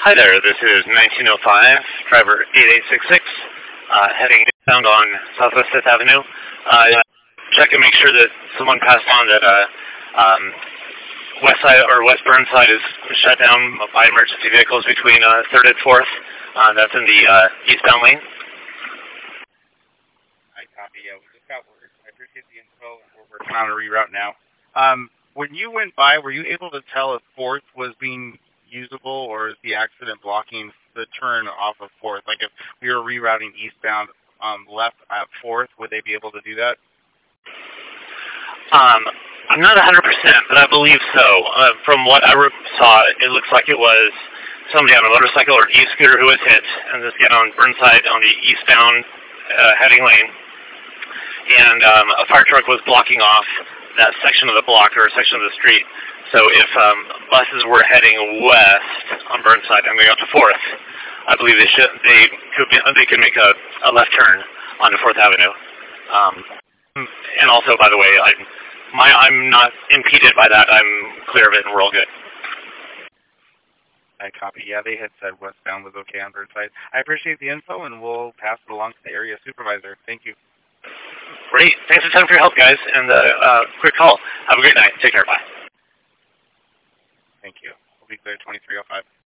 Hi there, this is 1905, driver 8866, heading inbound on Southwest 5th Avenue. Check and make sure that someone passed on that West Side or West Burnside is shut down by emergency vehicles between 3rd and 4th. That's in the eastbound lane. I copy. Yeah, we just got word. I appreciate the info. We're working on a reroute now. When you went by, were you able to tell if 4th was being usable, or is the accident blocking the turn off of 4th? Like if we were rerouting eastbound left at 4th, would they be able to do that? I'm not 100%, but I believe so. From what I saw, it looks like it was somebody on a motorcycle or e-scooter who was hit, and this guy on Burnside on the eastbound heading lane. And a fire truck was blocking off that section of the block or a section of the street. So if buses were heading west on Burnside and going up to 4th, I believe they could make a left turn onto 4th Avenue. And also, by the way, I'm not impeded by that. I'm clear of it, and we're all good. I copy. Yeah, they had said westbound was okay on Burnside. I appreciate the info, and we'll pass it along to the area supervisor. Thank you. Great. Thanks a ton for your help, guys, and quick call. Have a great night. Take care. Bye. Thank you. We'll be clear 2305.